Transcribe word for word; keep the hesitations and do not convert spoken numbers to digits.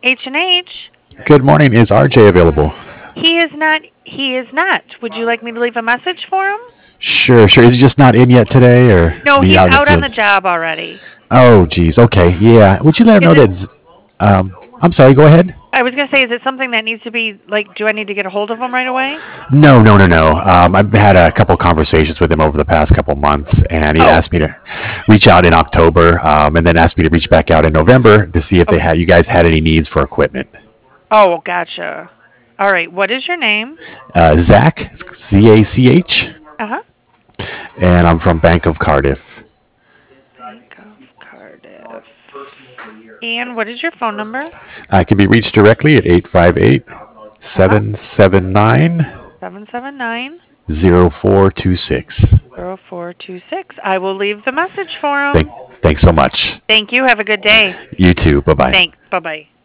H and H. Good morning. Is R J available? He is not. He is not. Would you like me to leave a message for him? Sure, sure. Is he just not in yet today, or No, be he's out in the out on field? the job already. Oh, geez. Okay, yeah. Would you let him Is know it? that? z- Um, I'm sorry. Go ahead. I was gonna say, is it something that needs to be like? Do I need to get a hold of him right away? No, no, no, no. Um, I've had a couple conversations with him over the past couple months, and he'd Oh, asked me to reach out in October, um, and then asked me to reach back out in November to see if they okay. had you guys had any needs for equipment. Oh, gotcha. All right. What is your name? Uh, Zach, Z A C H, Uh huh. and I'm from Bank of Cardiff. Bank of Cardiff. And what is your phone number? I can be reached directly at eight five eight, Uh huh. seven seven nine, Seven seven nine zero four two six. zero four two six. I will leave the message for Thank, him. thanks so much. Thank you. Have a good day. You too. Bye bye. Thanks. Bye bye.